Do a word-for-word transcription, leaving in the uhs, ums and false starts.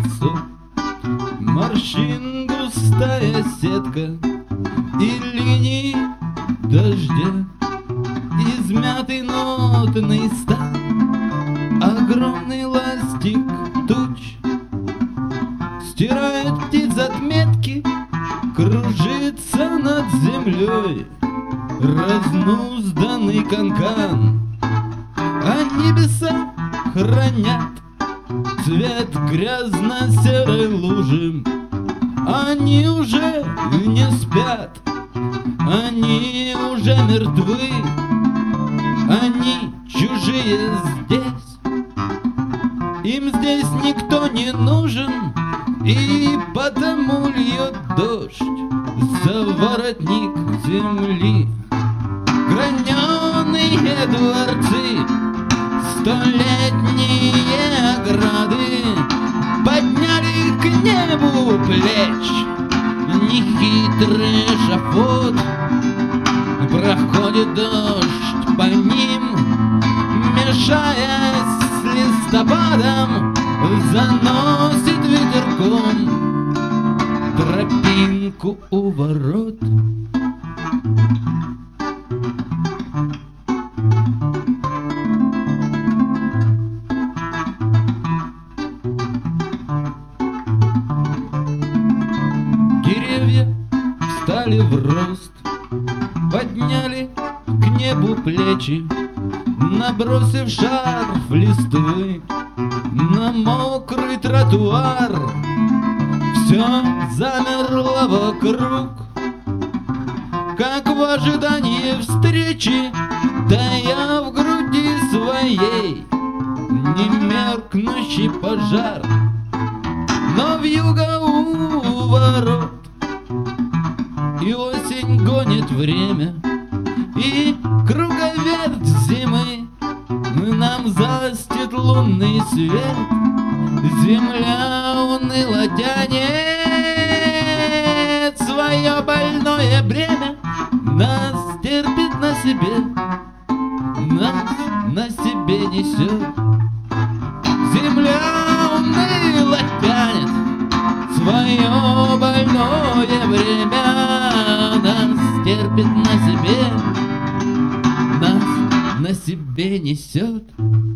лицо. Морщин густая сетка и линии дождя, измятый нотный стан, огромный ластик туч. Стирает птиц отметки, кружится над землей разнузданный канкан. А небеса хранят цвет грязно-серой лужи. Они уже не спят, они уже мертвы, они чужие здесь. Им здесь никто не нужен, и потому льет дождь за воротник земли. Граненые дворцы, столетние ограды подняли к небу плеч. Нехитрый эшафот, проходит дождь по ним, мешаясь с листопадом, заносит ветерком тропинку у ворот. Деревья встали в рост, подняли к небу плечи, набросив шарф листвы на мокрый тротуар. Все замерло вокруг, как в ожидании встречи, тая в груди своей немеркнущий пожар. Но вьюга у ворот, и осень гонит время, и круговерть зимы нам застит лунный свет. Земля уныло тянет свое больное бремя, нас терпит на себе, нас на себе несет. Земля уныло тянет свое больное время, нас терпит на себе, нас на себе несет.